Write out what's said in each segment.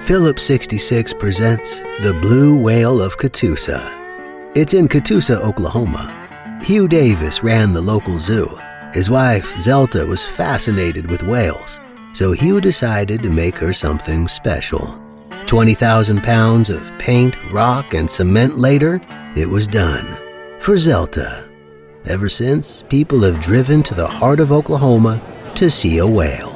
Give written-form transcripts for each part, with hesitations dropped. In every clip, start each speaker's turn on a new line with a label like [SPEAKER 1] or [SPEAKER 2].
[SPEAKER 1] Phillips 66 presents The Blue Whale of Catoosa. It's in Catoosa, Oklahoma. Hugh Davis ran the local zoo. His wife, Zelta, was fascinated with whales, so Hugh decided to make her something special. 20,000 pounds of paint, rock, and cement later, it was done. For Zelta. Ever since, people have driven to the heart of Oklahoma to see a whale.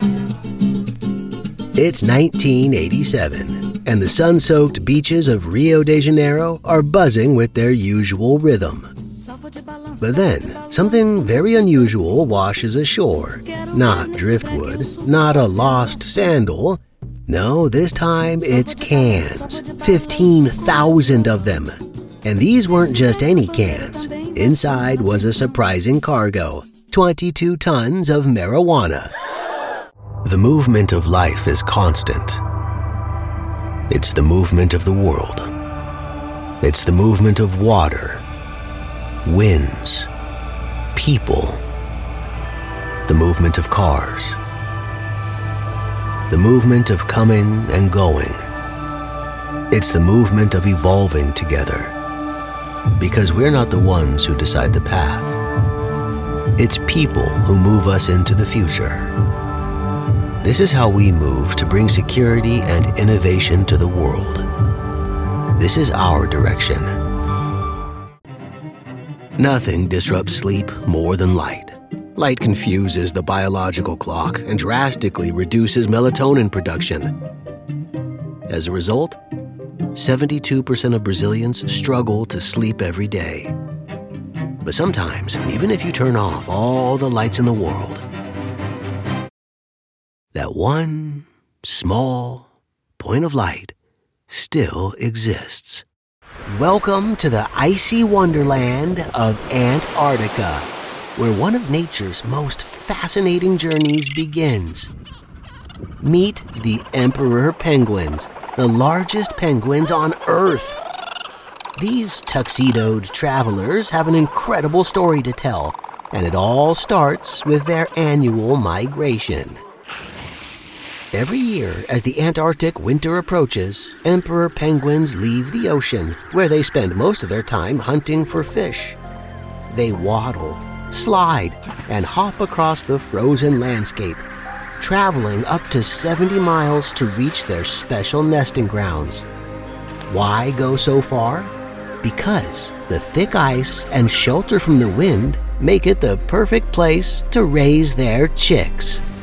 [SPEAKER 1] It's 1987, and the sun-soaked beaches of Rio de Janeiro are buzzing with their usual rhythm. But then, something very unusual washes ashore. Not driftwood, not a lost sandal. No, this time it's cans. 15,000 of them. And these weren't just any cans. Inside was a surprising cargo, 22 tons of marijuana. The movement of life is constant. It's the movement of the world. It's the movement of water, winds, people, the movement of cars, the movement of coming and going. It's the movement of evolving together, because we're not the ones who decide the path. It's people who move us into the future. This is how we move to bring security and innovation to the world. This is our direction. Nothing disrupts sleep more than light. Light confuses the biological clock and drastically reduces melatonin production. As a result, 72% of Brazilians struggle to sleep every day. But sometimes, even if you turn off all the lights in the world, that one small point of light still exists. Welcome to the icy wonderland of Antarctica, where one of nature's most fascinating journeys begins. Meet the emperor penguins, the largest penguins on Earth. These tuxedoed travelers have an incredible story to tell, and it all starts with their annual migration. Every year, as the Antarctic winter approaches, emperor penguins leave the ocean, where they spend most of their time hunting for fish. They waddle, slide, and hop across the frozen landscape, traveling up to 70 miles to reach their special nesting grounds. Why go so far? Because the thick ice and shelter from the wind make it the perfect place to raise their chicks.